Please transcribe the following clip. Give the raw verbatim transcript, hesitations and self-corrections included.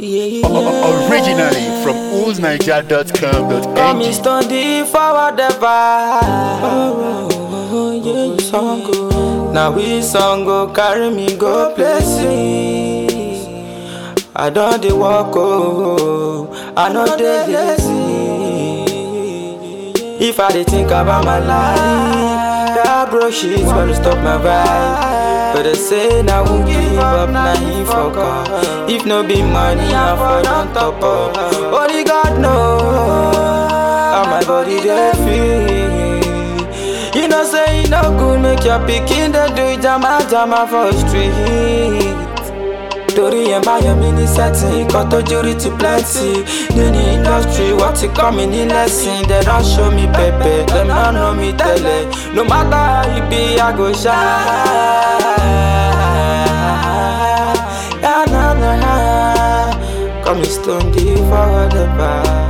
Yeah, yeah. Originally from oolz niger dot com dot n g. Come in study forward the vibe. Oh, oh, yeah, song go. Now we song go carry me go places. I don't dey walk oh, I know they lazy. If I dey think about my life, that bro shit gonna stop my vibe. But they say now won't give up, now he fuck up. If no be money, I fall on top of. Only God knows how my body they feel. You know say it no good, make your picking the do it, jama jama for street. Tori and buy a mini setting, got a jury to plenty. In the industry, what you coming in lesson? They don't show me pepe, them don't know me tele. No matter how you be, I go shine. Yeah, nah, nah, nah. Come and stand for the bar.